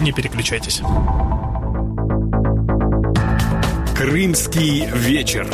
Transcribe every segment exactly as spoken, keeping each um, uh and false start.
Не переключайтесь. Крымский вечер.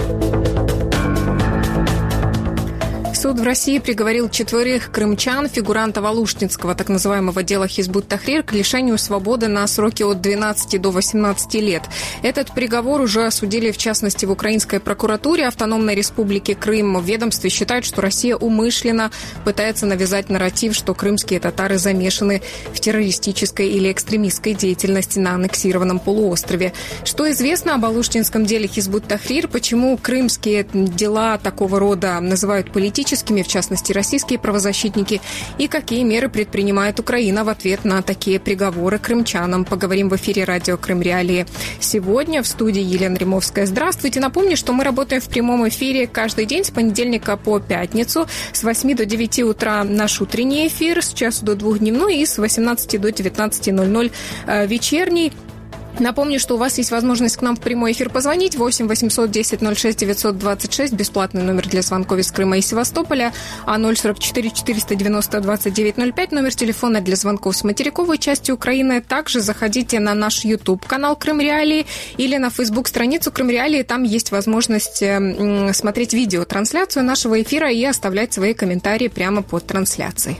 Суд в России приговорил четверых крымчан, фигурантов алушнинского так называемого дела Хизбут Тахрир, к лишению свободы на сроки от двенадцати до восемнадцати лет. Этот приговор уже осудили, в частности, в Украинской прокуратуре Автономной Республики Крым. В ведомстве считают, что Россия умышленно пытается навязать нарратив, что крымские татары замешаны в террористической или экстремистской деятельности на аннексированном полуострове. Что известно об алушнинском деле Хизбут Тахрир, почему крымские дела такого рода называют политическими, в частности, российские правозащитники, и какие меры предпринимает Украина в ответ на такие приговоры крымчанам. Поговорим в эфире радио Крым Реалии. Сегодня в студии Елена Римовская. Здравствуйте. Напомню, что мы работаем в прямом эфире каждый день с понедельника по пятницу. С восьми до девяти утра наш утренний эфир, с часу до двух дневной и с восемнадцати до девятнадцати ноль-ноль вечерний. Напомню, что у вас есть возможность к нам в прямой эфир позвонить. восемь восемьсот десять ноль шесть девятьсот двадцать шесть. Бесплатный номер для звонков из Крыма и Севастополя. А ноль сорок четыре четыреста девяносто двадцать девять ноль пять. Номер телефона для звонков с материковой части Украины. Также заходите на наш YouTube-канал Крым Реалии или на Facebook-страницу Крым Реалии. Там есть возможность смотреть видеотрансляцию нашего эфира и оставлять свои комментарии прямо под трансляцией.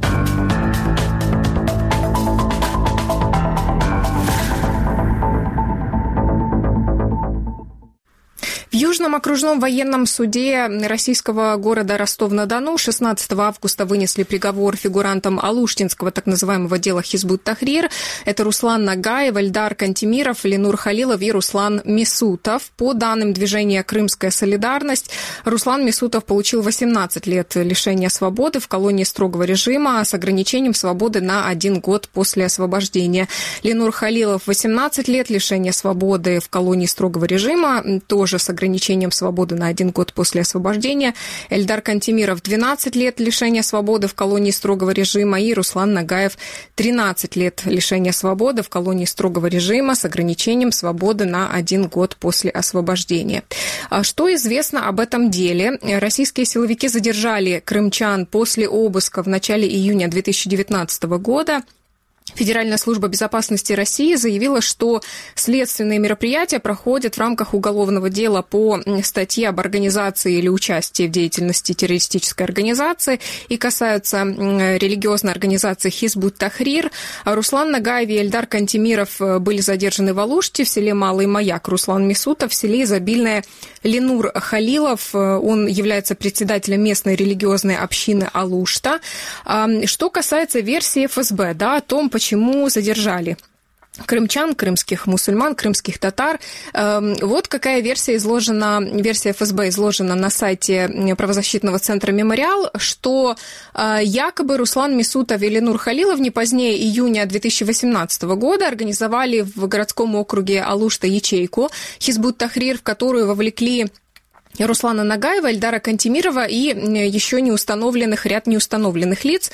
В Южном окружном военном суде российского города Ростов-на-Дону шестнадцатого августа вынесли приговор фигурантам алушнинского так называемого дела Хизбут Тахрир. Это Руслан Нагаев, Эльдар Кантемиров, Ленур Халилов и Руслан Месутов. По данным движения «Крымская солидарность», Руслан Месутов получил восемнадцать лет лишения свободы в колонии строгого режима с ограничением свободы на один год после освобождения. Ленур Халилов восемнадцать лет лишения свободы в колонии строгого режима, тоже с ограничением ограничением свободы на один год после освобождения. Эльдар Кантемиров двенадцать лет лишения свободы в колонии строгого режима и Руслан Нагаев тринадцать лет лишения свободы в колонии строгого режима с ограничением свободы на один год после освобождения. Что известно об этом деле? Российские силовики задержали крымчан после обыска в начале июня две тысячи девятнадцатого года. Федеральная служба безопасности России заявила, что следственные мероприятия проходят в рамках уголовного дела по статье об организации или участии в деятельности террористической организации и касаются религиозной организации Хизбут Тахрир. Руслан Нагаев и Эльдар Кантемиров были задержаны в Алуште, в селе Малый Маяк. Руслан Месутов в селе Изобильное. Ленур Халилов, он является председателем местной религиозной общины Алушта. Что касается версии эф эс бэ, да, о том, почему задержали крымчан, крымских мусульман, крымских татар. Вот какая версия изложена, версия эф эс бэ изложена на сайте правозащитного центра «Мемориал», что якобы Руслан Месутов и Ленур Халилов не позднее июня две тысячи восемнадцатого года организовали в городском округе Алушта ячейку Хизбут Тахрир, в которую вовлекли Руслана Нагаева, Эльдара Кантемирова и еще не установленных, ряд неустановленных лиц.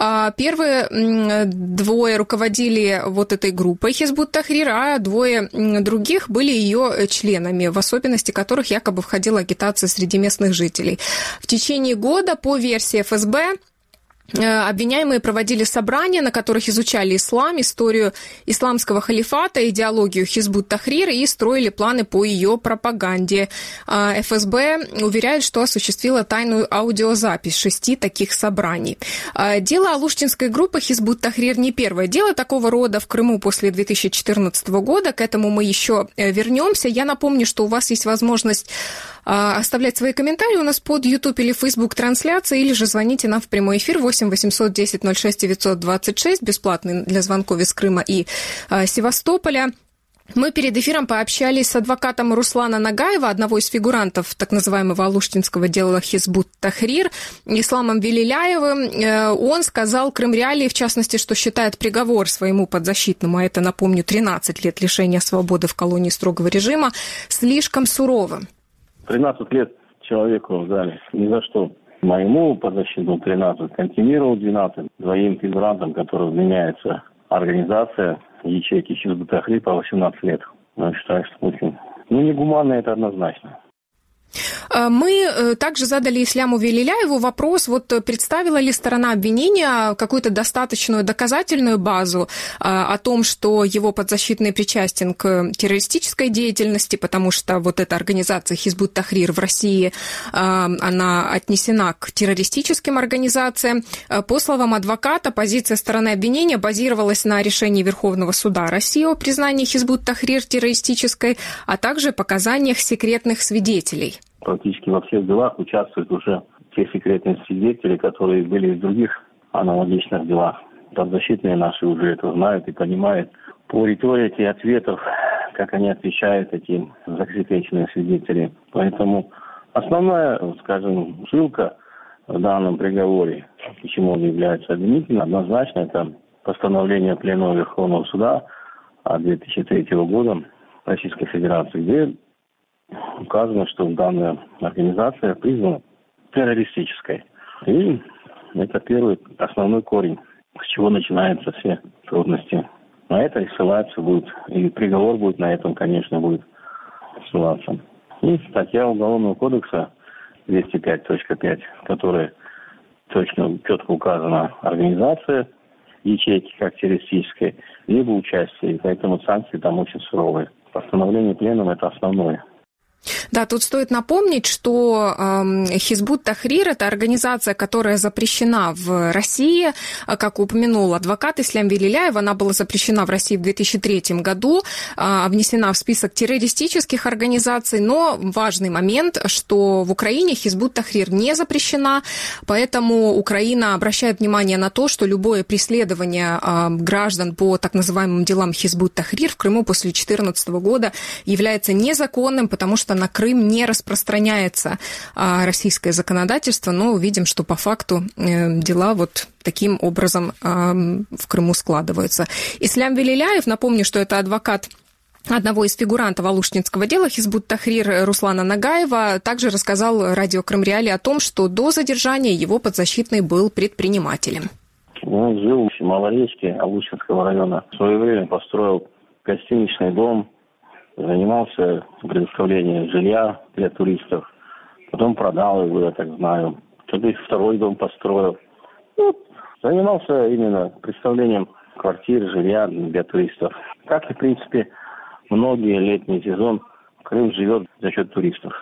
Первые двое руководили вот этой группой Хизбут Тахрир, а двое других были ее членами, в особенности которых якобы входила агитация среди местных жителей. В течение года, по версии эф эс бэ, обвиняемые проводили собрания, на которых изучали ислам, историю исламского халифата, идеологию Хизбут Тахрир и строили планы по ее пропаганде. эф эс бэ уверяет, что осуществила тайную аудиозапись шести таких собраний. Дело алушнинской группы Хизбут Тахрир не первое дело такого рода в Крыму после две тысячи четырнадцатого года. К этому мы еще вернемся. Я напомню, что у вас есть возможность оставлять свои комментарии у нас под YouTube или Facebook трансляции, или же звоните нам в прямой эфир восемь восемьсот десять ноль шесть девятьсот двадцать шесть, бесплатный для звонков из Крыма и а, Севастополя. Мы перед эфиром пообщались с адвокатом Руслана Нагаева, одного из фигурантов так называемого алушнинского дела Хизбут Тахрир, Исламом Велиляевым. Он сказал Крым Реалии, в частности, что считает приговор своему подзащитному, а это, напомню, тринадцать лет лишения свободы в колонии строгого режима, слишком суровым. тринадцать лет человеку дали. Ни за что. Моему подзащитному тринадцать, Кантемирову двенадцать, двоим фигурантам, которым вменяется организация ячейки Хизбут Тахрир по восемнадцать лет. Я считаю, что очень... Ну, негуманно это однозначно. Мы также задали Исляму Велиляеву вопрос, вот представила ли сторона обвинения какую-то достаточную доказательную базу о том, что его подзащитный причастен к террористической деятельности, потому что вот эта организация Хизбут Тахрир в России, она отнесена к террористическим организациям. По словам адвоката, позиция стороны обвинения базировалась на решении Верховного суда России о признании Хизбут Тахрир террористической, а также показаниях секретных свидетелей. Практически во всех делах участвуют уже те секретные свидетели, которые были в других аналогичных делах. Подзащитные наши уже это знают и понимают. По риторике ответов, как они отвечают, эти засекреченные свидетели. Поэтому основная, скажем, ссылка в данном приговоре, почему он является обвинительным, однозначно это постановление Пленума Верховного суда от две тысячи третьего года Российской Федерации, где указано, что данная организация признана террористической. И это первый основной корень, с чего начинаются все трудности. На это и ссылаться будет, и приговор будет на этом, конечно, будет ссылаться. И статья Уголовного кодекса двести пять точка пять, в которой точно, четко указана организация ячейки как террористической, либо участие. И поэтому санкции там очень суровые. Постановление Пленума – это основное. Да, тут стоит напомнить, что э, Хизбут Тахрир – это организация, которая запрещена в России. Как упомянул адвокат Ислям Велиляев, она была запрещена в России в две тысячи третьем году, э, внесена в список террористических организаций. Но важный момент, что в Украине Хизбут Тахрир не запрещена, поэтому Украина обращает внимание на то, что любое преследование э, граждан по так называемым делам Хизбут Тахрир в Крыму после две тысячи четырнадцатого года является незаконным, потому что на Крым не распространяется а, российское законодательство, но увидим, что по факту э, дела вот таким образом э, в Крыму складываются. Ислям Велиляев, напомню, что это адвокат одного из фигурантов алушнинского дела Хизбут Тахрир Руслана Нагаева, также рассказал радио Крым Реалии о том, что до задержания его подзащитный был предпринимателем. Он жил в Малоречке Алушинского района. В свое время построил гостиничный дом, занимался предоставлением жилья для туристов. Потом продал его, я так знаю. Тогда и второй дом построил. Ну, занимался именно представлением квартир, жилья для туристов. Как и, в принципе, многие летний сезон Крым живет за счет туристов.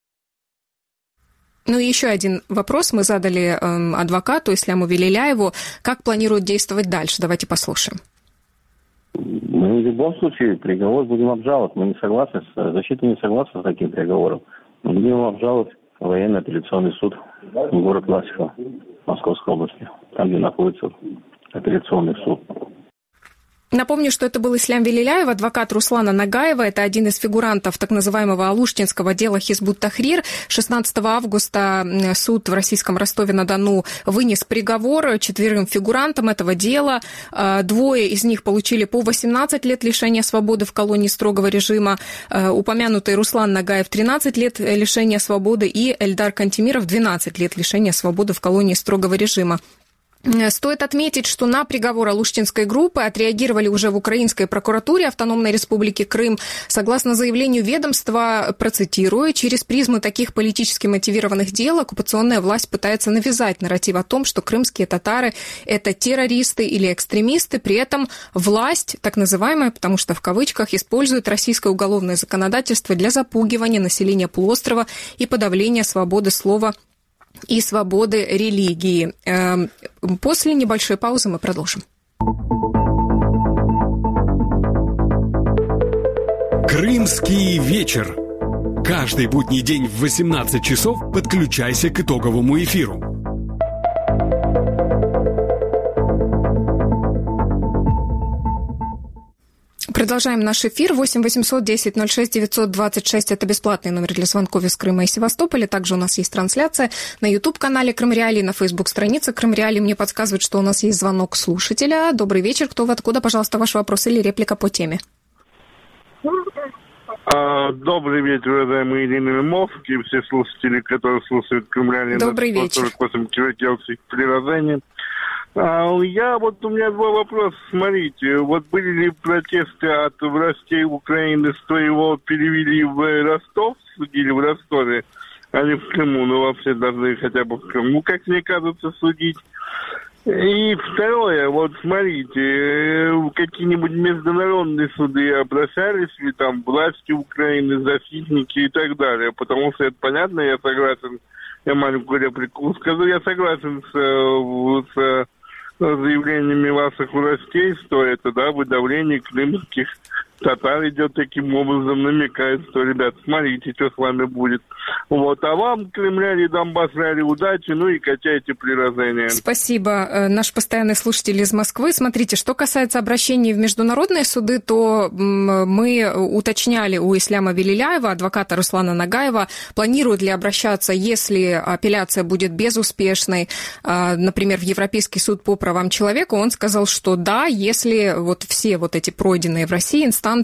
Ну и еще один вопрос мы задали э, адвокату Исляму Велиляеву. Как планируют действовать дальше? Давайте послушаем. Мы в любом случае приговор будем обжаловать. Мы не согласны, с, защита не согласна с таким приговором. Мы будем обжаловать в военный апелляционный суд в город Власиха Московской области, там, где находится апелляционный суд. Напомню, что это был Ислям Велиляев, адвокат Руслана Нагаева. Это один из фигурантов так называемого алушнинского дела Хизбут Тахрир. шестнадцатого августа суд в российском Ростове-на-Дону вынес приговор четверым фигурантам этого дела. Двое из них получили по восемнадцать лет лишения свободы в колонии строгого режима. Упомянутый Руслан Нагаев тринадцать лет лишения свободы и Эльдар Кантемиров двенадцать лет лишения свободы в колонии строгого режима. Стоит отметить, что на приговор алушнинской группы отреагировали уже в Украинской прокуратуре Автономной Республики Крым. Согласно заявлению ведомства, процитирую, через призму таких политически мотивированных дел оккупационная власть пытается навязать нарратив о том, что крымские татары – это террористы или экстремисты. При этом власть, так называемая, потому что в кавычках, использует российское уголовное законодательство для запугивания населения полуострова и подавления свободы слова и свободы религии. После небольшой паузы мы продолжим. Крымский вечер. Каждый будний день в восемнадцать часов подключайся к итоговому эфиру. Продолжаем наш эфир. восемь восемьсот десять ноль шесть девятьсот двадцать шесть. Это бесплатный номер для звонков из Крыма и Севастополя. Также у нас есть трансляция на YouTube-канале Крым Реалии, на Facebook-странице Крым Реалии. Мне подсказывают, что у нас есть звонок слушателя. Добрый вечер. Кто вы, откуда? Пожалуйста, ваш вопрос или реплика по теме. Добрый вечер, уважаемые Ирина Лимовские, все слушатели, которые слушают Крым Реалии. Добрый вечер. сорок восемь килогерц в приложении. А я вот у меня два вопроса. Смотрите, вот были ли протесты от властей Украины, что его перевели в Ростов, судили в Ростове, а не в Крыму, ну вообще должны хотя бы в Крыму, как мне кажется, судить. И второе, вот смотрите, какие-нибудь международные суды обращались ли там власти Украины, защитники и так далее, потому что это понятно, я согласен, я маленькую реплику скажу, я согласен с, с заявлениями ваших властей, что это, да, выдавление крымских татар идет таким образом, намекает, что, ребят, смотрите, что с вами будет. Вот, а вам, кремляне, донбассляне, удачи, ну и качайте приложение. Спасибо. Наш постоянный слушатель из Москвы. Смотрите, что касается обращений в международные суды, то мы уточняли у Исляма Велиляева, адвоката Руслана Нагаева, планируют ли обращаться, если апелляция будет безуспешной, например, в Европейский суд по правам человека. Он сказал, что да, если вот все вот эти пройденные в России инстанции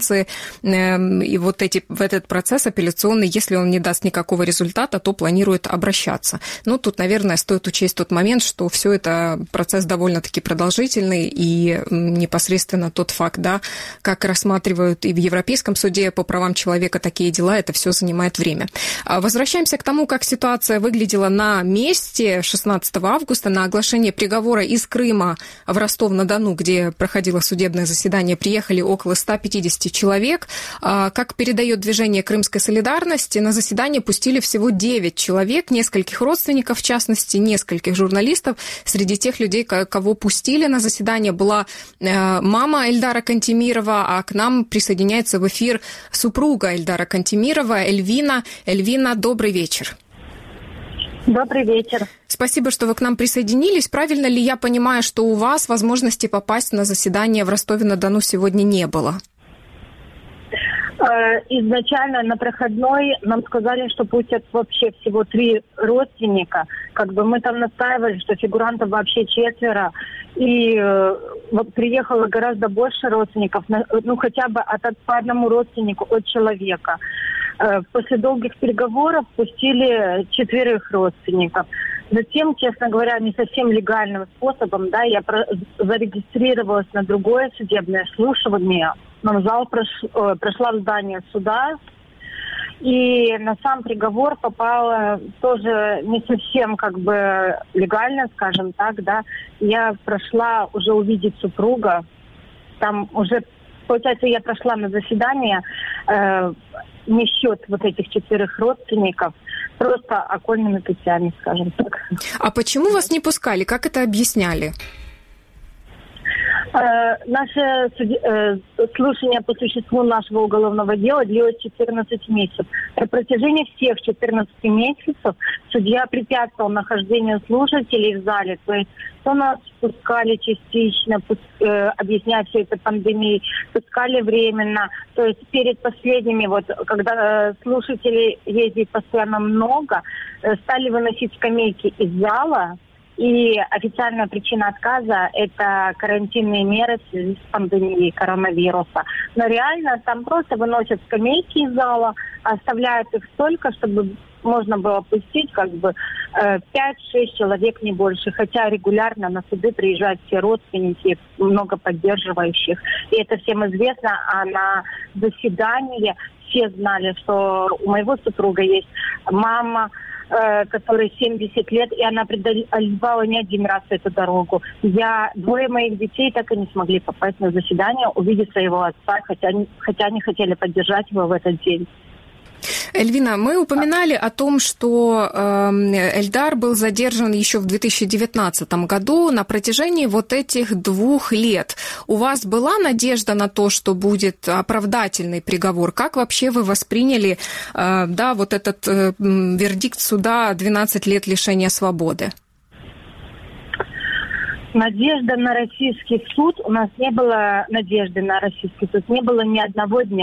и вот эти, в этот процесс апелляционный, если он не даст никакого результата, то планирует обращаться. Ну, тут, наверное, стоит учесть тот момент, что все это процесс довольно-таки продолжительный, и непосредственно тот факт, да, как рассматривают и в Европейском суде по правам человека такие дела, это все занимает время. Возвращаемся к тому, как ситуация выглядела на месте шестнадцатого августа на оглашение приговора из Крыма в Ростов-на-Дону, где проходило судебное заседание, приехали около ста пятидесяти человек. Как передает движение Крымской солидарности, на заседание пустили всего девять человек, нескольких родственников, в частности, нескольких журналистов. Среди тех людей, кого пустили на заседание, была мама Эльдара Кантемирова, а к нам присоединяется в эфир супруга Эльдара Кантемирова, Эльвина. Эльвина, добрый вечер. Добрый вечер. Спасибо, что вы к нам присоединились. Правильно ли я понимаю, что у вас возможности попасть на заседание в Ростове-на-Дону сегодня не было? Изначально на проходной нам сказали, что пустят вообще всего три родственника. Как бы мы там настаивали, что фигурантов вообще четверо. И э, вот приехало гораздо больше родственников, ну хотя бы от, по одному родственнику от человека. Э, после долгих переговоров пустили четверых родственников. Затем, честно говоря, не совсем легальным способом, да, я про- зарегистрировалась на другое судебное слушание. В зал прош, э, прошла в здание суда, и на сам приговор попала тоже не совсем как бы легально, скажем так, да. Я прошла уже увидеть супруга, там уже, получается, я прошла на заседание э, не в счет вот этих четверых родственников, просто окольными путями, скажем так. А почему вас не пускали? Как это объясняли? Э, наше суди... э, слушание по существу нашего уголовного дела длилось четырнадцать месяцев. На протяжении всех четырнадцати месяцев судья препятствовал нахождению слушателей в зале. То есть то нас пускали частично, пуск... э, объясняя все это пандемией, пускали временно. То есть перед последними, вот когда э, слушателей ездит постоянно много, э, стали выносить скамейки из зала. И официальная причина отказа – это карантинные меры в связи с пандемией коронавируса. Но реально там просто выносят скамейки из зала, оставляют их столько, чтобы можно было пустить как бы пять-шесть человек, не больше. Хотя регулярно на суды приезжают все родственники, много поддерживающих. И это всем известно, а на заседании все знали, что у моего супруга есть мама, которой семьдесят лет, и она преодолевала не один раз эту дорогу. Я, двое моих детей так и не смогли попасть на заседание, увидеть своего отца, хотя, хотя они хотели поддержать его в этот день. Эльвина, мы упоминали о том, что Эльдар был задержан еще в две тысячи девятнадцатом году на протяжении вот этих двух лет. У вас была надежда на то, что будет оправдательный приговор? Как вообще вы восприняли, да, вот этот вердикт суда двенадцать лет лишения свободы? Надежда на российский суд, у нас не было надежды на российский суд, не было ни одного дня.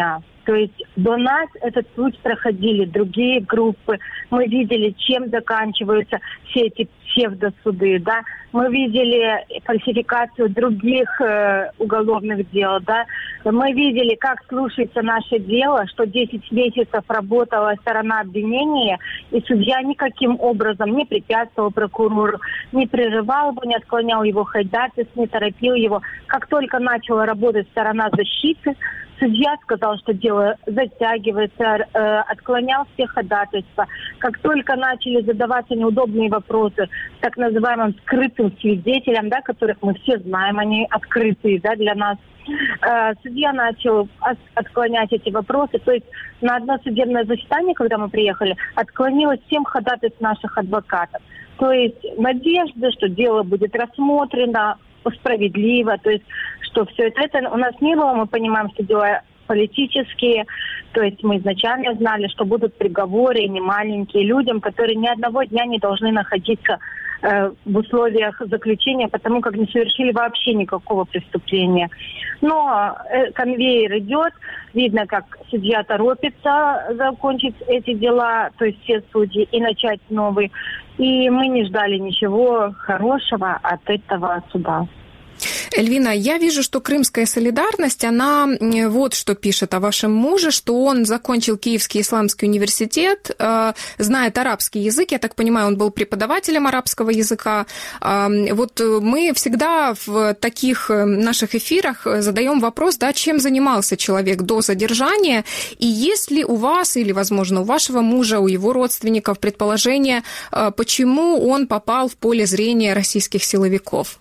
То есть до нас этот путь проходили другие группы. Мы видели, чем заканчиваются все эти псевдосуды, да. Мы видели фальсификацию других э, уголовных дел, да. Мы видели, как слушается наше дело, что десять месяцев работала сторона обвинения, и судья никаким образом не препятствовал прокурору, не прерывал его, не отклонял его ходатайство, не торопил его. Как только начала работать сторона защиты, судья сказал, что дело затягивается, э, отклонял все ходатайства. Как только начали задаваться неудобные вопросы так называемым скрытым свидетелям, да, которых мы все знаем, они открытые, да, для нас, э, судья начал отклонять эти вопросы. То есть на одно судебное заседание, когда мы приехали, отклонилось семь ходатайств наших адвокатов. То есть надежда, что дело будет рассмотрено справедливо, то есть что все это, это у нас не было, мы понимаем, что дела политические, то есть мы изначально знали, что будут приговоры не маленькие людям, которые ни одного дня не должны находиться э, в условиях заключения, потому как не совершили вообще никакого преступления. Но э, конвейер идет, видно, как судья торопится закончить эти дела, то есть все судьи, и начать новый. И мы не ждали ничего хорошего от этого суда. Эльвина, я вижу, что Крымская солидарность, она вот что пишет о вашем муже, что он закончил Киевский исламский университет, э, знает арабский язык, я так понимаю, он был преподавателем арабского языка. Э, вот мы всегда в таких наших эфирах задаем вопрос, да, чем занимался человек до задержания, и есть ли у вас или, возможно, у вашего мужа, у его родственников предположение, э, почему он попал в поле зрения российских силовиков?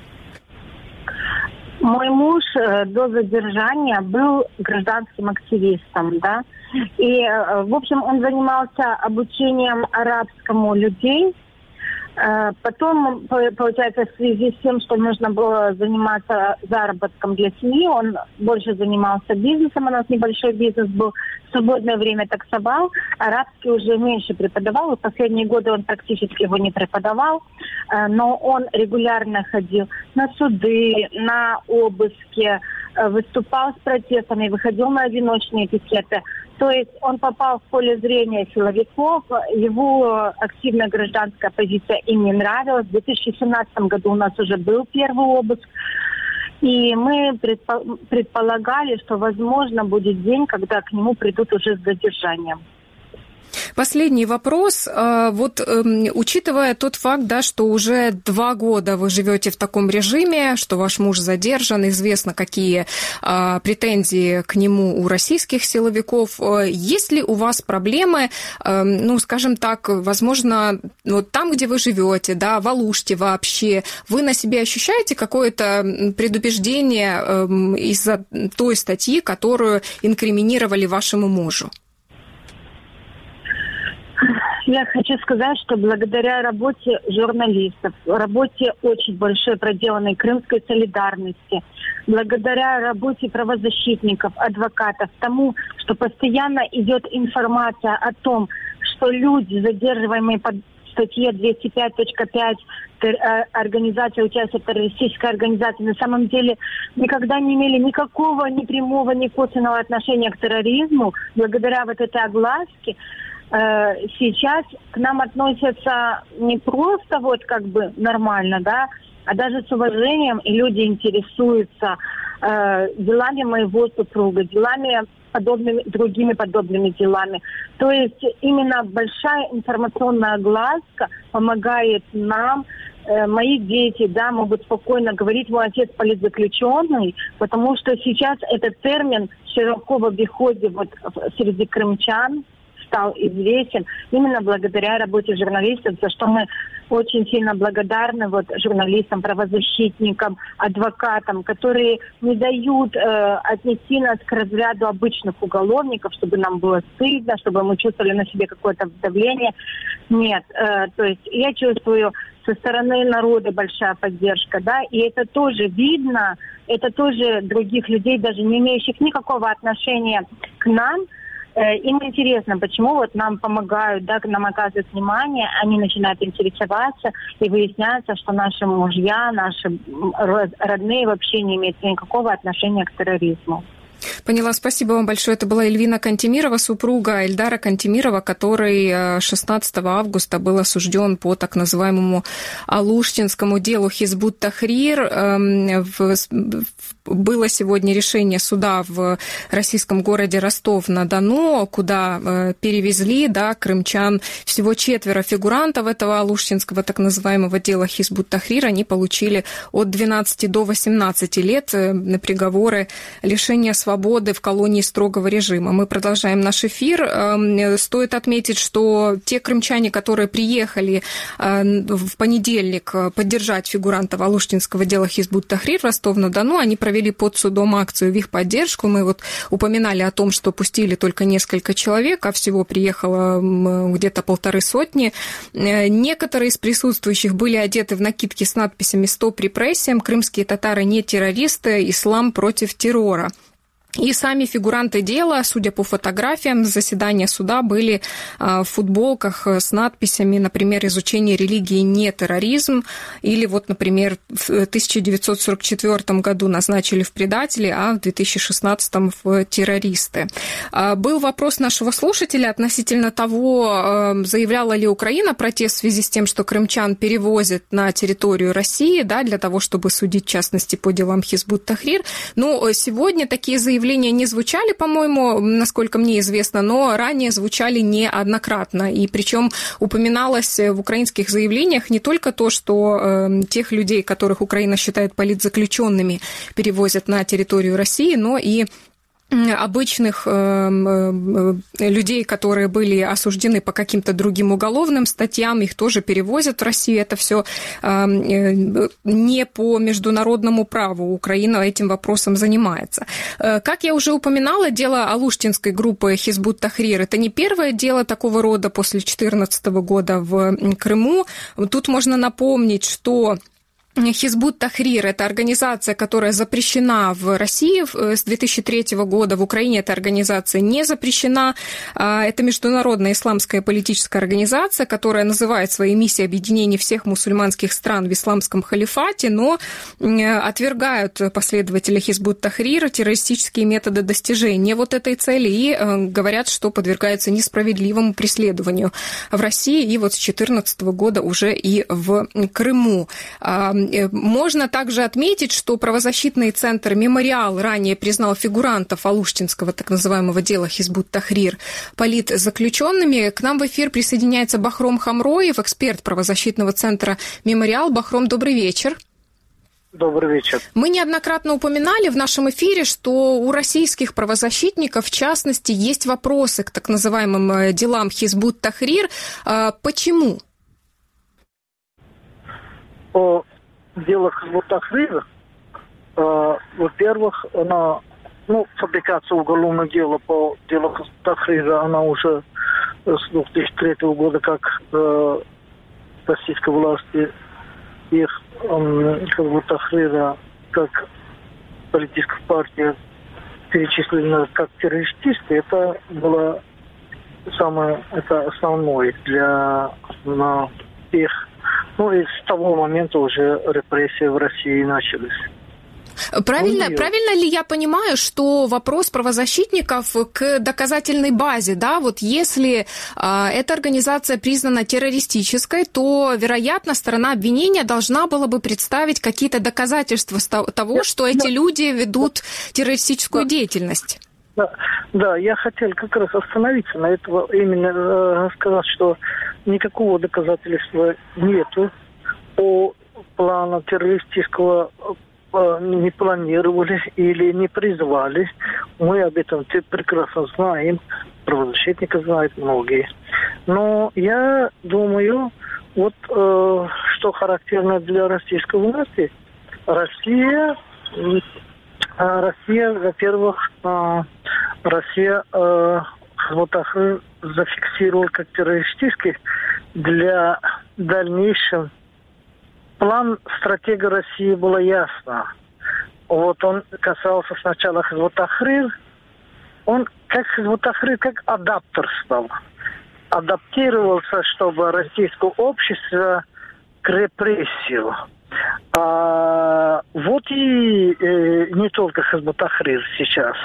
Мой муж э, до задержания был гражданским активистом, да, и, э, в общем, он занимался обучением арабскому людей. Э, потом, получается, в связи с тем, что нужно было заниматься заработком для семьи, он больше занимался бизнесом, у нас небольшой бизнес был, в свободное время таксовал, арабский уже меньше преподавал, в последние годы он практически его не преподавал, э, но он регулярно ходил на суды, на обыски, э, выступал с протестами, выходил на одиночные пикеты. То есть он попал в поле зрения силовиков, его активная гражданская позиция им не нравилась. В две тысячи семнадцатом году у нас уже был первый обыск. И мы предполагали, что, возможно, будет день, когда к нему придут уже с задержанием. Последний вопрос. Вот учитывая тот факт, да, что уже два года вы живете в таком режиме, что ваш муж задержан, известно, какие претензии к нему у российских силовиков, есть ли у вас проблемы, ну, скажем так, возможно, вот там, где вы живете, да, в Алуште вообще, вы на себе ощущаете какое-то предубеждение из-за той статьи, которую инкриминировали вашему мужу? Я хочу сказать, что благодаря работе журналистов, работе очень большой проделанной Крымской солидарности, благодаря работе правозащитников, адвокатов, тому, что постоянно идет информация о том, что люди, задерживаемые под статье двести пять точка пять организация, участие в террористической организации, на самом деле никогда не имели никакого ни прямого, ни косвенного отношения к терроризму, благодаря вот этой огласке, сейчас к нам относятся не просто вот как бы нормально, да, а даже с уважением, и люди интересуются э, делами моего супруга, делами подобными, другими подобными делами. То есть именно большая информационная огласка помогает нам. Э, мои дети, да, могут спокойно говорить, мой отец политзаключенный, потому что сейчас этот термин широко в обиходе вот среди крымчан стал известен именно благодаря работе журналистов, за что мы очень сильно благодарны вот журналистам, правозащитникам, адвокатам, которые не дают э, отнести нас к разряду обычных уголовников, чтобы нам было стыдно, чтобы мы чувствовали на себе какое-то давление. Нет, э, то есть я чувствую со стороны народа большая поддержка, да, и это тоже видно, это тоже других людей, даже не имеющих никакого отношения к нам. Им интересно, почему вот нам помогают, да, нам оказывают внимание, они начинают интересоваться, и выясняется, что наши мужья, наши родные вообще не имеют никакого отношения к терроризму. Поняла, спасибо вам большое. Это была Эльвина Кантемирова, супруга Эльдара Кантемирова, который шестнадцатого августа был осужден по так называемому алуштинскому делу Хизбут Тахрир. Было сегодня решение суда в российском городе Ростов-на-Дону, куда перевезли, да, крымчан. Всего четверо фигурантов этого алуштинского так называемого дела Хизбут Тахрир. Они получили от двенадцати до восемнадцати лет на приговоры лишения свободы в колонии строгого режима. Мы продолжаем наш эфир. Стоит отметить, что те крымчане, которые приехали в понедельник поддержать фигурантов алуштинского дела Хизбут Тахрир в Ростов-на-Дону, они провели под судом акцию в их поддержку. Мы вот упоминали о том, что пустили только несколько человек, а всего приехало где-то полторы сотни. Некоторые из присутствующих были одеты в накидки с надписями «Стоп репрессиям», «Крымские татары не террористы», «Ислам против террора». И сами фигуранты дела, судя по фотографиям, заседания суда были в футболках с надписями, например, «Изучение религии не терроризм», или вот, например, в тысяча девятьсот сорок четвёртом году назначили в предатели, а в две тысячи шестнадцатом в террористы. Был вопрос нашего слушателя относительно того, заявляла ли Украина протест в связи с тем, что крымчан перевозят на территорию России, да, для того, чтобы судить, в частности, по делам Хизбут Тахрир. Но сегодня такие заявления Заявления не звучали, по-моему, насколько мне известно, но ранее звучали неоднократно. И причем упоминалось в украинских заявлениях не только то, что э, тех людей, которых Украина считает политзаключенными, перевозят на территорию России, но и обычных э, э, людей, которые были осуждены по каким-то другим уголовным статьям, их тоже перевозят в Россию. Это все э, не по международному праву. Украина этим вопросом занимается. Э, как я уже упоминала, дело алуштинской группы Хизбут Тахрир — это не первое дело такого рода после две тысячи четырнадцатого года в Крыму. Тут можно напомнить, что Хизбут Тахрир — это организация, которая запрещена в России с две тысячи третьего года. В Украине эта организация не запрещена. Это международная исламская политическая организация, которая называет своей миссией объединение всех мусульманских стран в исламском халифате, но отвергают последователи Хизбут Тахрир террористические методы достижения вот этой цели и говорят, что подвергаются несправедливому преследованию в России и вот с две тысячи четырнадцатого года уже и в Крыму. Можно также отметить, что правозащитный центр «Мемориал» ранее признал фигурантов алуштинского так называемого дела Хизбут Тахрир политзаключенными. К нам в эфир присоединяется Бахром Хамроев, эксперт правозащитного центра «Мемориал». Бахром, добрый вечер. Добрый вечер. Мы неоднократно упоминали в нашем эфире, что у российских правозащитников, в частности, есть вопросы к так называемым делам Хизбут Тахрир. Почему? По делу Хизбут Тахрир, э, во-первых, она, ну, фабрикация уголовного дела по делу Хизбут Тахрира, она уже с две тысячи третьего года, как э, российской власти, их э, Хизбут Тахрира, как политическая партия, перечислена как террористисты. Это было самое, это основное для на, их. Ну, и с того момента уже репрессии в России начались. Правильно, ну, правильно ли я понимаю, что вопрос правозащитников к доказательной базе, да, вот если а, эта организация признана террористической, то, вероятно, сторона обвинения должна была бы представить какие-то доказательства того, да, что эти да, люди ведут да, террористическую да, деятельность? Да, да, я хотел как раз остановиться на этом, именно э, сказать, что никакого доказательства нету по плану террористического, э, не планировали или не призвали. Мы об этом прекрасно знаем, правозащитники знают многие. Но я думаю, вот э, что характерно для российской власти, Россия... Россия, во-первых, Россия Хизбут Тахрир зафиксировала как террористический для дальнейшего. План стратегии России было ясно. Вот он касался сначала Хизбут Тахрир, он как Хизбут Тахрир, как адаптер стал. Адаптировался, чтобы российское общество к репрессию. А, вот и э, не только Хизбут Тахрир сейчас.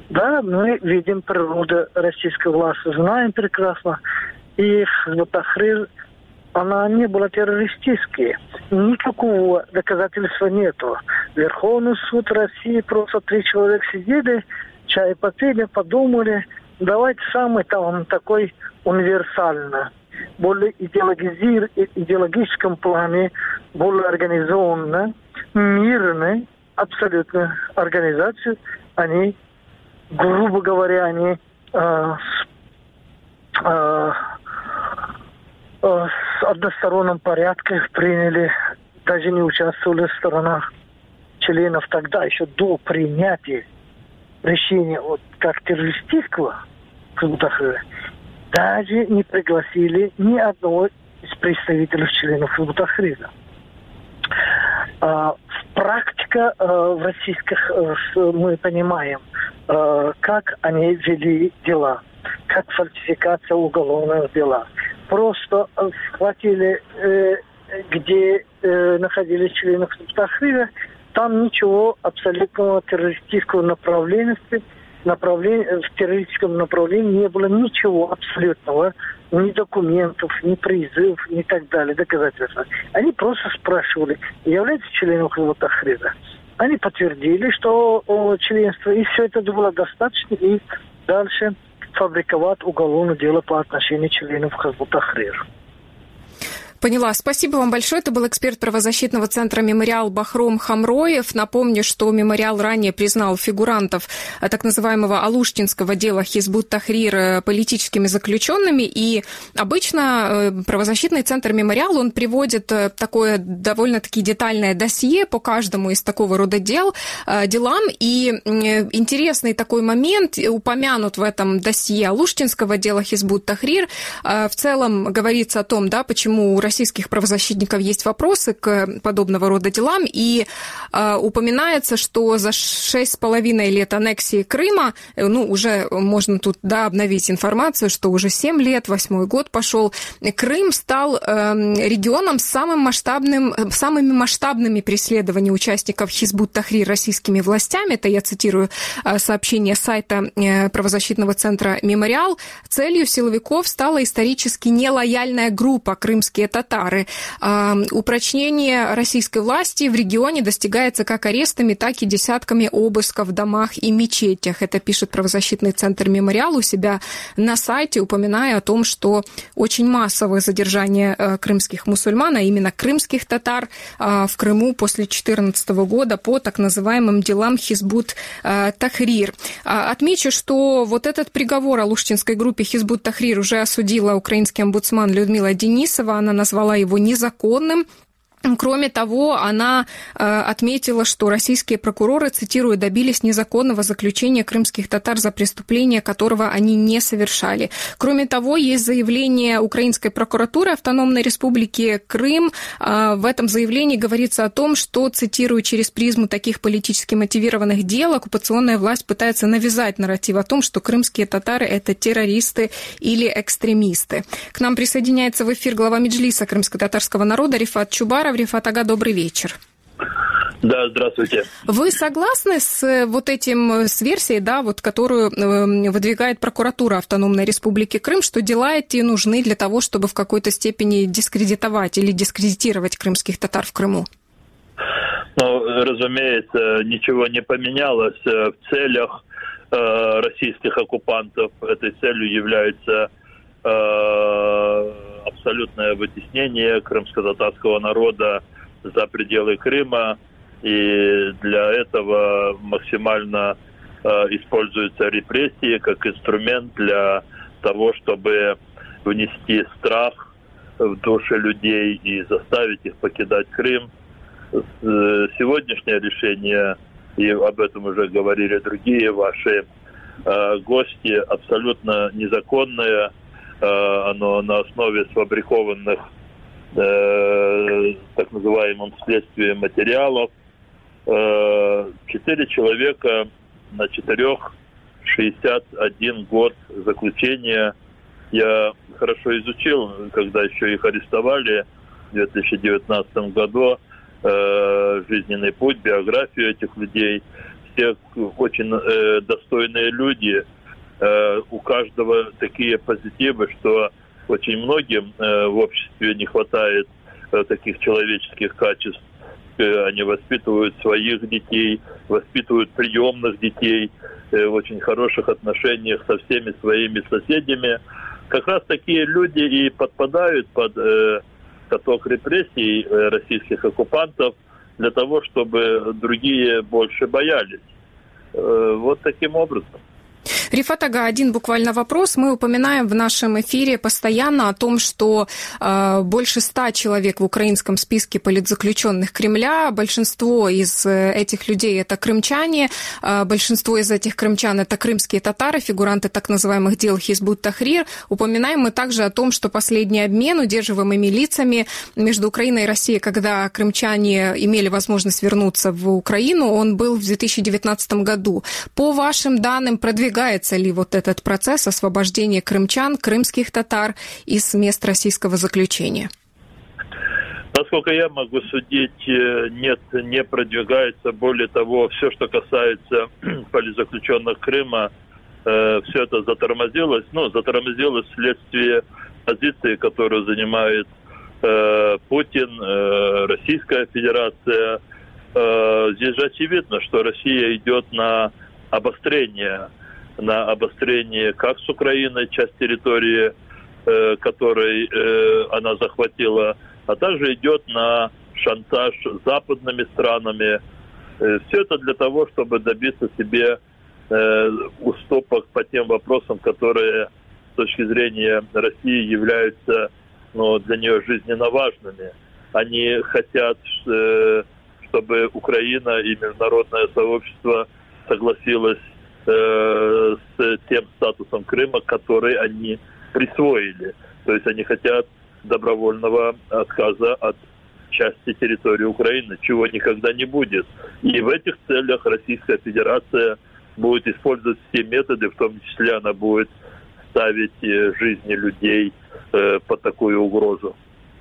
Да, мы видим природу российской власти, знаем прекрасно. И Хизбут Тахрир, она не была террористической. Никакого доказательства нету. Верховный суд России, просто три человека сидели, чай попили, подумали, давайте самый там такой универсальный, более идеологизир, идеологическом плане, более организованный, мирный, абсолютно организацию. Они, грубо говоря, они э, с, э, э, с одностороннем порядке приняли, даже не участвовали в сторонах членов тогда, еще до принятия решения вот, как террористического Хизбут Тахрира, даже не пригласили ни одного из представителей членов Хизбут Тахрира. А, практика а, в российских, а, мы понимаем, а, как они вели дела, как фальсификация уголовных дела. Просто а, схватили, э, где э, находились члены Хизбут Тахрира, там ничего абсолютного террористического направления, направления, в террористическом направлении не было ничего абсолютного, ни документов, ни призывов, ни так далее, доказательства. Они просто спрашивали, является членом Хизбут Тахрира. Они подтвердили, что о, членство, и все это было достаточно, и дальше фабриковать уголовное дело по отношению к членам Хизбут Тахрира. Поняла. Спасибо вам большое. Это был эксперт правозащитного центра «Мемориал» Бахром Хамроев. Напомню, что «Мемориал» ранее признал фигурантов так называемого алуштинского дела Хизбут Тахрир политическими заключенными. И обычно правозащитный центр «Мемориал», он приводит такое довольно-таки детальное досье по каждому из такого рода дел, делам. И интересный такой момент упомянут в этом досье алуштинского дела Хизбут Тахрир. В целом говорится о том, да, почему у российских правозащитников есть вопросы к подобного рода делам, и э, упоминается, что за шесть с половиной лет аннексии Крыма, ну, уже можно тут, да, обновить информацию, что уже семь лет, восьмой год пошел, Крым стал э, регионом с самым масштабным, самыми масштабными преследованиями участников Хизбут Тахрир российскими властями. Это я цитирую э, сообщение сайта э, правозащитного центра «Мемориал». Целью силовиков стала исторически нелояльная группа крымские татары. Упрочнение российской власти в регионе достигается как арестами, так и десятками обысков в домах и мечетях. Это пишет правозащитный центр «Мемориал» у себя на сайте, упоминая о том, что очень массовое задержание крымских мусульман, а именно крымских татар в Крыму после две тысячи четырнадцатого года по так называемым делам Хизбут Тахрир. Отмечу, что вот этот приговор алуштинской группе Хизбут Тахрир уже осудила украинский омбудсман Людмила Денисова. Она назвала его незаконным. Кроме того, она э, отметила, что российские прокуроры, цитирую, добились незаконного заключения крымских татар за преступление, которого они не совершали. Кроме того, есть заявление Украинской прокуратуры Автономной Республики Крым. Э, в этом заявлении говорится о том, что, цитирую, через призму таких политически мотивированных дел оккупационная власть пытается навязать нарратив о том, что крымские татары – это террористы или экстремисты. К нам присоединяется в эфир глава Меджлиса крымско-татарского народа Рифат Чубаров. Рифат ага, добрый вечер. Да, здравствуйте. Вы согласны с вот этим, с версией, да, вот, которую выдвигает прокуратура Автономной Республики Крым, что дела эти нужны для того, чтобы в какой-то степени дискредитовать или дискредитировать крымских татар в Крыму? Ну, разумеется, ничего не поменялось в целях э, российских оккупантов. Этой целью является э, абсолютное вытеснение крымско-татарского народа за пределы Крыма, и для этого максимально э, используются репрессии как инструмент для того, чтобы внести страх в души людей и заставить их покидать Крым. Сегодняшнее решение, и об этом уже говорили другие ваши э, гости, абсолютно незаконное. Оно на основе сфабрикованных э, так называемым следствием материалов. Э, четыре человека на четырех шестьдесят один год заключения. Я хорошо изучил, когда еще их арестовали в две тысячи девятнадцатом году, э, жизненный путь, биографию этих людей. С все очень э, достойные люди. Э, у каждого такие позитивы, что очень многим э, в обществе не хватает э, таких человеческих качеств. Э, они воспитывают своих детей, воспитывают приемных детей э, в очень хороших отношениях со всеми своими соседями. Как раз такие люди и подпадают под э, каток репрессий э, российских оккупантов для того, чтобы другие больше боялись. Э, вот таким образом. Рифат ага, один буквально вопрос. Мы упоминаем в нашем эфире постоянно о том, что э, больше ста человек в украинском списке политзаключенных Кремля. Большинство из этих людей – это крымчане. Э, большинство из этих крымчан – это крымские татары, фигуранты так называемых дел Хизбут-Тахрир. Упоминаем мы также о том, что последний обмен удерживаемыми лицами между Украиной и Россией, когда крымчане имели возможность вернуться в Украину, он был в две тысячи девятнадцатом году. По вашим данным, продвигается ли вот этот процесс освобождения крымчан, крымских татар из мест российского заключения? Насколько я могу судить, нет, не продвигается. Более того, все, что касается политзаключенных Крыма, э, все это затормозилось. Ну, затормозилось вследствие позиции, которую занимает э, Путин, э, Российская Федерация. Э, здесь же очевидно, что Россия идет на обострение на обострение как с Украиной, часть территории, э, которой э, она захватила, а также идет на шантаж западными странами. Э, все это для того, чтобы добиться себе э, уступок по тем вопросам, которые с точки зрения России являются, ну, для нее жизненно важными. Они хотят, э, чтобы Украина и международное сообщество согласилось с тем статусом Крыма, который они присвоили. То есть они хотят добровольного отказа от части территории Украины, чего никогда не будет. И в этих целях Российская Федерация будет использовать все методы, в том числе она будет ставить жизни людей под такую угрозу.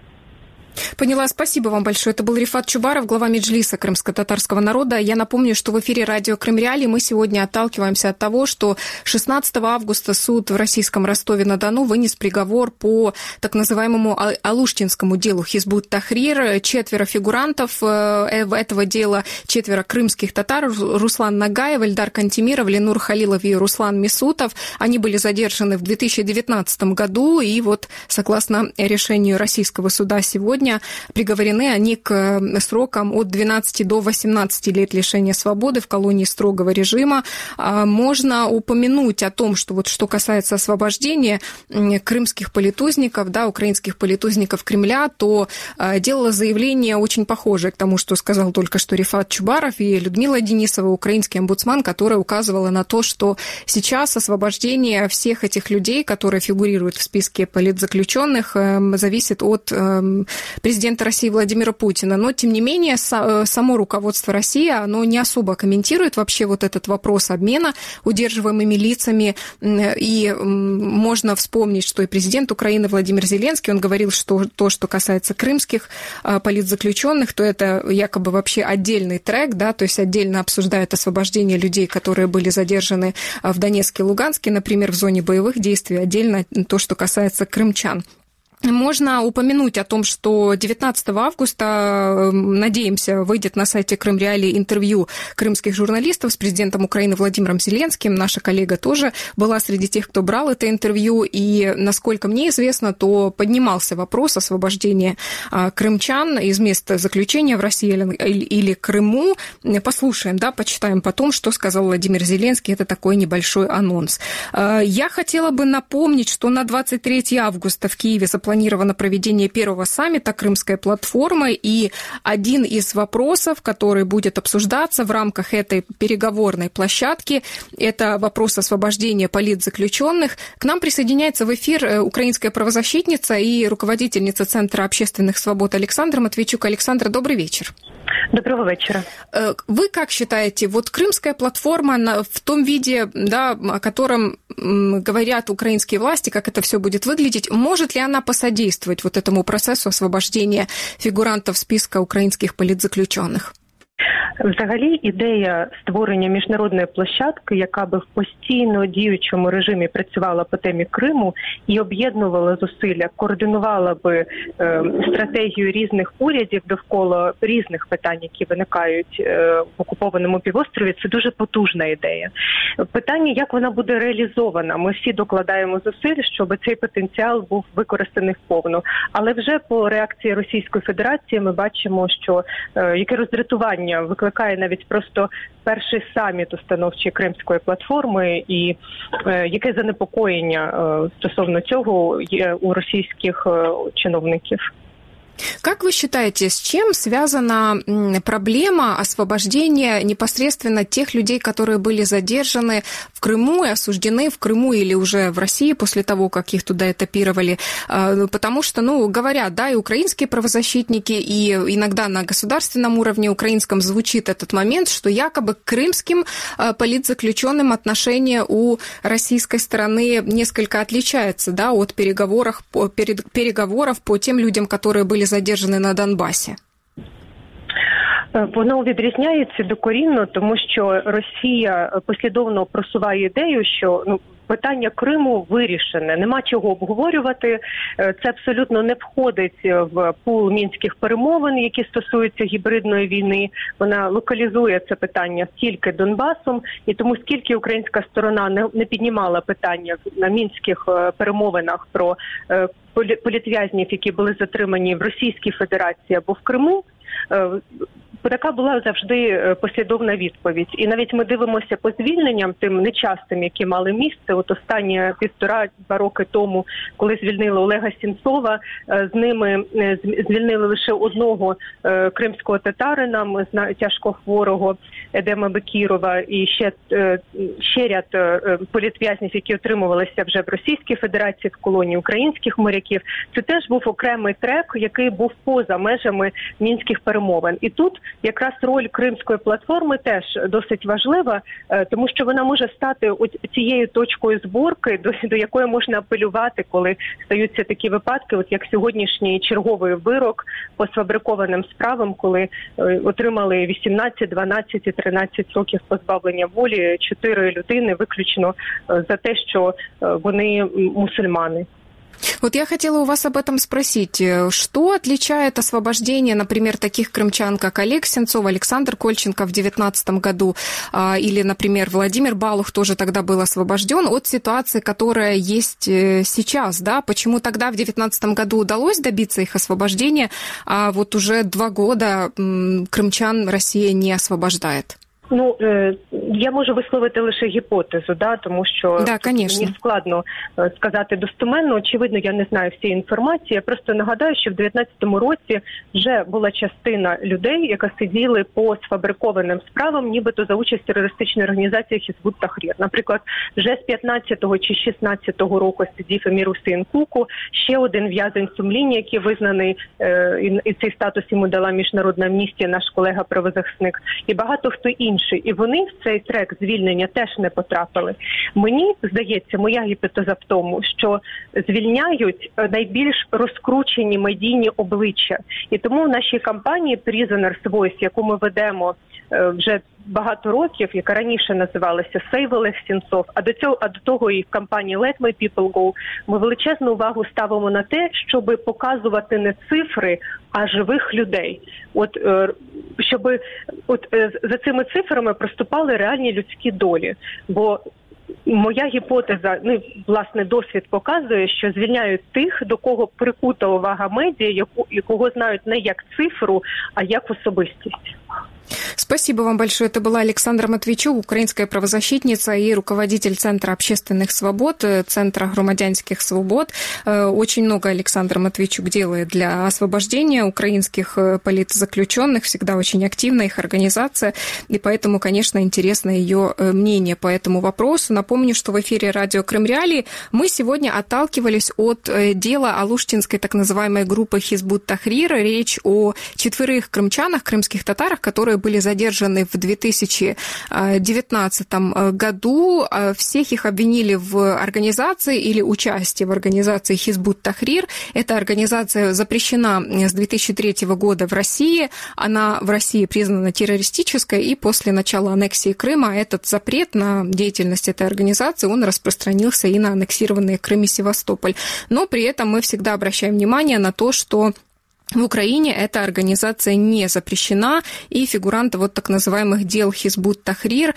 Поняла, спасибо вам большое. Это был Рифат Чубаров, глава Меджлиса крымско-татарского народа. Я напомню, что в эфире радио Крым Реалии мы сегодня отталкиваемся от того, что шестнадцатого августа суд в российском Ростове-на-Дону вынес приговор по так называемому Алуштинскому делу Хизбут-Тахрир. Четверо фигурантов этого дела, четверо крымских татар, Руслан Нагаев, Эльдар Кантемиров, Ленур Халилов и Руслан Месутов. Они были задержаны в две тысячи девятнадцатом году, и вот, согласно решению российского суда сегодня, приговорены они к срокам от двенадцати до восемнадцати лет лишения свободы в колонии строгого режима. Можно упомянуть о том, что вот что касается освобождения крымских политузников, да, украинских политузников Кремля, то делала заявление очень похожее к тому, что сказал только что Рифат Чубаров и Людмила Денисова, украинский омбудсман, которая указывала на то, что сейчас освобождение всех этих людей, которые фигурируют в списке политзаключенных, зависит от президента России Владимира Путина. Но, тем не менее, само руководство России, оно не особо комментирует вообще вот этот вопрос обмена удерживаемыми лицами. И можно вспомнить, что и президент Украины Владимир Зеленский, он говорил, что то, что касается крымских политзаключенных, то это якобы вообще отдельный трек, да, то есть отдельно обсуждают освобождение людей, которые были задержаны в Донецке и Луганске, например, в зоне боевых действий, отдельно то, что касается крымчан. Можно упомянуть о том, что девятнадцатого августа, надеемся, выйдет на сайте Крым Реалии интервью крымских журналистов с президентом Украины Владимиром Зеленским. Наша коллега тоже была среди тех, кто брал это интервью. И, насколько мне известно, то поднимался вопрос освобождения крымчан из места заключения в России или Крыму. Послушаем, да, почитаем потом, что сказал Владимир Зеленский. Это такой небольшой анонс. Я хотела бы напомнить, что на двадцать третьего августа в Киеве запланировано запланировано проведение первого саммита «Крымская платформа», и один из вопросов, который будет обсуждаться в рамках этой переговорной площадки, это вопрос освобождения политзаключенных. К нам присоединяется в эфир украинская правозащитница и руководительница Центра общественных свобод Александра Матвейчук. Александра, добрый вечер. Доброго вечера. Вы как считаете, вот Крымская платформа в том виде, да, о котором говорят украинские власти, как это все будет выглядеть, может ли она посодействовать вот этому процессу освобождения фигурантов списка украинских политзаключенных? Взагалі, ідея створення міжнародної площадки, яка би в постійно діючому режимі працювала по темі Криму і об'єднувала зусилля, координувала би е, стратегію різних урядів довкола різних питань, які виникають е, в окупованому півострові, це дуже потужна ідея. Питання, як вона буде реалізована. Ми всі докладаємо зусиль, щоб цей потенціал був використаний вповну. Але вже по реакції Російської Федерації ми бачимо, що е, яке роздратування викликає навіть просто перший саміт установчої Кримської платформи і е, яке занепокоєння е, стосовно цього є у російських е, чиновників. Как вы считаете, с чем связана проблема освобождения непосредственно тех людей, которые были задержаны в Крыму и осуждены в Крыму или уже в России после того, как их туда этапировали? Потому что, ну, говорят, да, и украинские правозащитники, и иногда на государственном уровне украинском звучит этот момент, что якобы к крымским политзаключенным отношение у российской стороны несколько отличается, да, от переговоров по, переговоров по тем людям, которые были задержані на Донбасі? Воно відрізняється докорінно, тому що Росія послідовно просуває ідею, що ну, питання Криму вирішене, нема чого обговорювати, це абсолютно не входить в пул мінських перемовин, які стосуються гібридної війни, вона локалізує це питання тільки Донбасом, і тому скільки українська сторона не, не піднімала питання на мінських перемовинах про політв'язнів, які були затримані в Російській Федерації або в Криму, така була завжди послідовна відповідь. І навіть ми дивимося по звільненням, тим нечастим, які мали місце. От останні півтора-два роки тому, коли звільнили Олега Сенцова, з ними звільнили лише одного кримського татарина, тяжко хворого Едема Бекірова, і ще, ще ряд політв'язнів, які отримувалися вже в Російській Федерації, в колонії українських моряків. Це теж був окремий трек, який був поза межами мінських перемовин. І тут якраз роль Кримської платформи теж досить важлива, тому що вона може стати цією точкою зборки, до, до якої можна апелювати, коли стаються такі випадки, от як сьогоднішній черговий вирок по сфабрикованим справам, коли отримали вісімнадцять, дванадцять і тринадцять років позбавлення волі чотири людини виключно за те, що вони мусульмани. Вот я хотела у вас об этом спросить. Что отличает освобождение, например, таких крымчан, как Олег Сенцов, Александр Кольченко в девятнадцатом году, или, например, Владимир Балух тоже тогда был освобожден, от ситуации, которая есть сейчас, да? Почему тогда в девятнадцатом году удалось добиться их освобождения, а вот уже два года крымчан Россия не освобождает? Ну, я можу висловити лише гіпотезу, да, тому що да, мені складно сказати достеменно. Очевидно, я не знаю всієї інформації. Я просто нагадаю, що в дев'ятнадцятому році вже була частина людей, яка сиділи по сфабрикованим справам, нібито за участь терористичної організації Хізбут Тахрір. Наприклад, вже з п'ятнадцятого чи шістнадцятого року сидів Емір Усейн Куку, ще один в'язень сумління, який визнаний, і цей статус йому дала міжнародна амністія, наш колега-правозахисник, і багато хто інший. І вони в цей трек звільнення теж не потрапили. Мені здається, моя гіпотеза в тому, що звільняють найбільш розкручені медійні обличчя. І тому в нашій кампанії Prisoners Voice, яку ми ведемо вже багато років, яка раніше називалася Save Олег Сенцов, а до цього, а до того і в кампанії Let My People Go, ми величезну увагу ставимо на те, щоб показувати не цифри, а живих людей. От, щоб от за цими цифрами проступали реальні людські долі. Бо моя гіпотеза, ну, власне, досвід показує, що звільняють тих, до кого прикута увага медіа, яку, якого знають не як цифру, а як особистість. Спасибо вам большое. Это была Александра Матвейчук, украинская правозащитница и руководитель Центра общественных свобод, Центра громадянских свобод. Очень много Александра Матвейчук делает для освобождения украинских политзаключенных, всегда очень активна их организация, и поэтому, конечно, интересно ее мнение по этому вопросу. Напомню, что в эфире радио Крым Реалии мы сегодня отталкивались от дела алуштинской так называемой группы Хизбут Тахрир. Речь о четверых крымчанах, крымских татарах, которые которые были задержаны в две тысячи девятнадцатом году. Всех их обвинили в организации или участии в организации Хизбут Тахрир. Эта организация запрещена с две тысячи третьего года в России. Она в России признана террористической, и после начала аннексии Крыма этот запрет на деятельность этой организации, он распространился и на аннексированные Крым и Севастополь. Но при этом мы всегда обращаем внимание на то, что в Украине эта организация не запрещена, и фигуранты вот так называемых дел Хизбут Тахрир,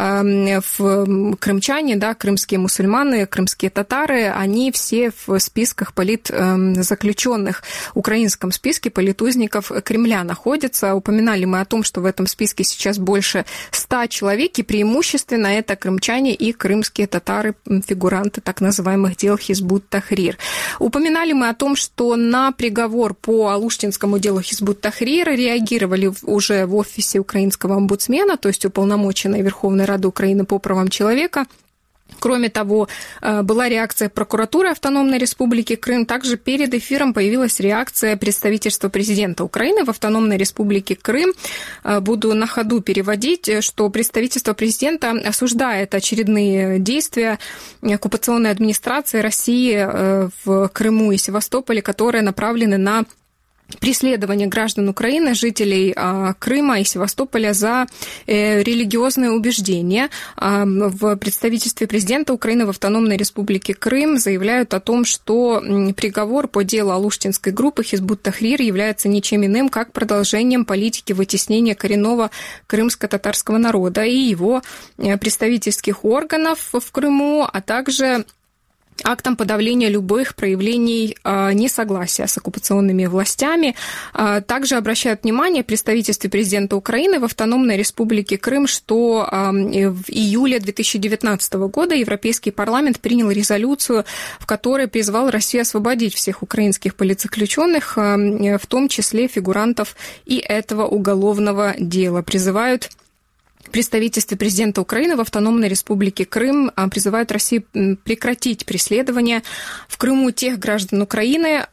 э, в крымчане, да, крымские мусульмане, крымские татары, они все в списках политзаключенных, украинском списке политузников Кремля находятся. Упоминали мы о том, что в этом списке сейчас больше ста человек, и преимущественно это крымчане и крымские татары, фигуранты так называемых дел Хизбут Тахрир. Упоминали мы о том, что на приговор по Алуштинскому делу Хизбут Тахрир реагировали уже в офисе украинского омбудсмена, то есть уполномоченной Верховной Рады Украины по правам человека. Кроме того, была реакция прокуратуры Автономной Республики Крым. Также перед эфиром появилась реакция представительства президента Украины в Автономной Республике Крым. Буду на ходу переводить, что представительство президента осуждает очередные действия оккупационной администрации России в Крыму и Севастополе, которые направлены на преследование граждан Украины, жителей а, Крыма и Севастополя за э, религиозные убеждения. А, в представительстве президента Украины в Автономной Республике Крым заявляют о том, что м, приговор по делу Алуштинской группы Хизбут Тахрир является ничем иным, как продолжением политики вытеснения коренного крымско-татарского народа и его э, представительских органов в Крыму, а также актом подавления любых проявлений несогласия с оккупационными властями. Также обращают внимание в представительстве президента Украины в Автономной Республике Крым, что в июле две тысячи девятнадцатого года Европейский парламент принял резолюцию, в которой призвал Россию освободить всех украинских политзаключенных, в том числе фигурантов и этого уголовного дела. Призывают В представительстве президента Украины в Автономной Республике Крым призывают Россию прекратить преследование в Крыму тех граждан Украины,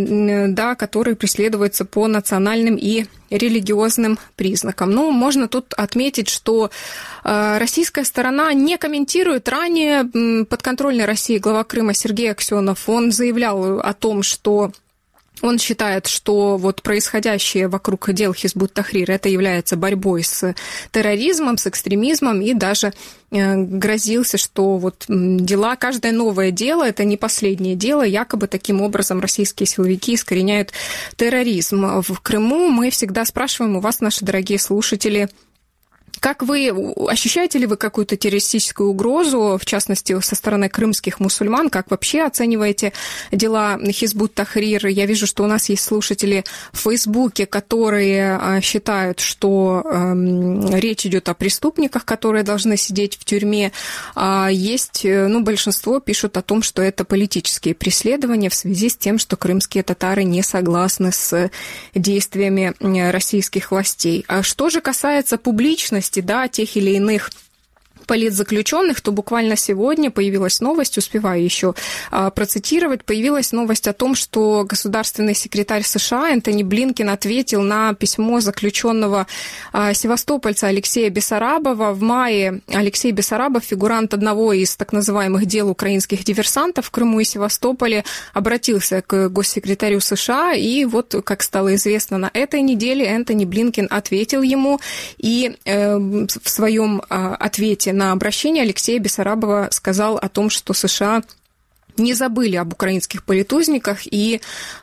да, которые преследуются по национальным и религиозным признакам. Ну, можно тут отметить, что российская сторона не комментирует. Ранее подконтрольный России глава Крыма Сергей Аксенов, он заявлял о том, что он считает, что вот происходящее вокруг дел Хизбут Тахрир это является борьбой с терроризмом, с экстремизмом, и даже грозился, что вот дела, каждое новое дело, это не последнее дело, якобы таким образом российские силовики искореняют терроризм. В Крыму мы всегда спрашиваем у вас, наши дорогие слушатели, как вы, ощущаете ли вы какую-то террористическую угрозу, в частности, со стороны крымских мусульман? Как вообще оцениваете дела Хизбут Тахрир? Я вижу, что у нас есть слушатели в Фейсбуке, которые считают, что э, речь идет о преступниках, которые должны сидеть в тюрьме. А есть, ну, большинство пишут о том, что это политические преследования в связи с тем, что крымские татары не согласны с действиями российских властей. А что же касается публичности, да, тех или иных политзаключенных, то буквально сегодня появилась новость, успеваю еще а, процитировать, появилась новость о том, что государственный секретарь США Энтони Блинкен ответил на письмо заключенного а, севастопольца Алексея Бессарабова. В мае Алексей Бессарабов, фигурант одного из так называемых дел украинских диверсантов в Крыму и Севастополе, обратился к госсекретарю США, и вот, как стало известно на этой неделе, Энтони Блинкен ответил ему, и э, в своем э, ответе на обращение Алексея Бессарабова сказал о том, что США не забыли об украинских политузниках, и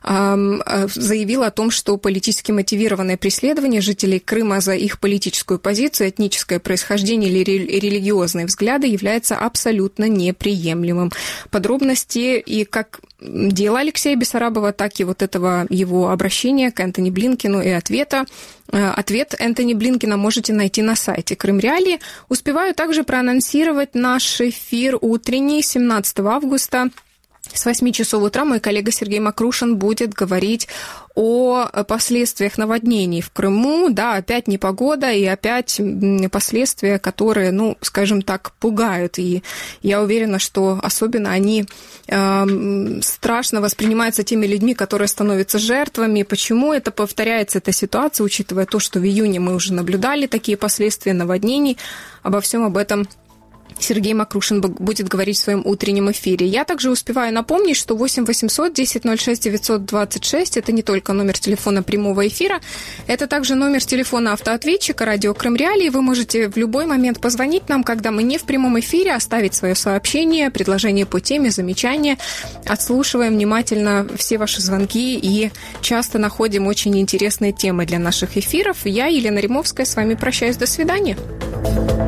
э, заявил о том, что политически мотивированное преследование жителей Крыма за их политическую позицию, этническое происхождение или религиозные взгляды является абсолютно неприемлемым. Подробности и как дела Алексея Бессарабова, так и вот этого его обращения к Энтони Блинкену и ответа. Ответ Энтони Блинкена можете найти на сайте Крым Реалии. Успеваю также проанонсировать наш эфир утренний семнадцатого августа. С восьми часов утра мой коллега Сергей Макрушин будет говорить о последствиях наводнений в Крыму. Да, опять непогода и опять последствия, которые, ну, скажем так, пугают. И я уверена, что особенно они э, страшно воспринимаются теми людьми, которые становятся жертвами. Почему это повторяется, эта ситуация, учитывая то, что в июне мы уже наблюдали такие последствия наводнений. Обо всем об этом Сергей Макрушин будет говорить в своем утреннем эфире. Я также успеваю напомнить, что восемь восемьсот десять ноль шесть девятьсот двадцать шесть – это не только номер телефона прямого эфира, это также номер телефона автоответчика «Радио Крым Реалии». Вы можете в любой момент позвонить нам, когда мы не в прямом эфире, оставить свое сообщение, предложение по теме, замечания. Отслушиваем внимательно все ваши звонки и часто находим очень интересные темы для наших эфиров. Я, Елена Римовская, с вами прощаюсь. До свидания.